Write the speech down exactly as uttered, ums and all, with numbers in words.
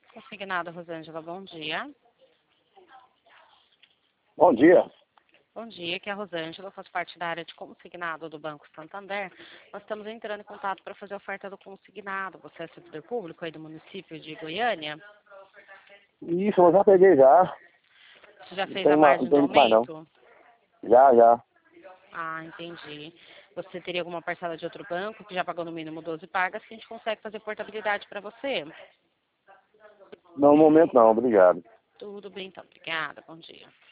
Consignado, Rosângela, bom dia. Bom dia. Bom dia, aqui é a Rosângela, faço parte da área de consignado do Banco Santander. Nós estamos entrando em contato para fazer a oferta do consignado. Você é servidor público aí do município de Goiânia? Isso, eu já peguei já. Você já Não fez tem a mais, margem não do tem mais não. aumento? Já, já. Ah, entendi. Você teria alguma parcela de outro banco que já pagou no mínimo doze pagas que a gente consegue fazer portabilidade para você? Não, no momento não, obrigado. Tudo bem, então. Obrigada. Bom dia.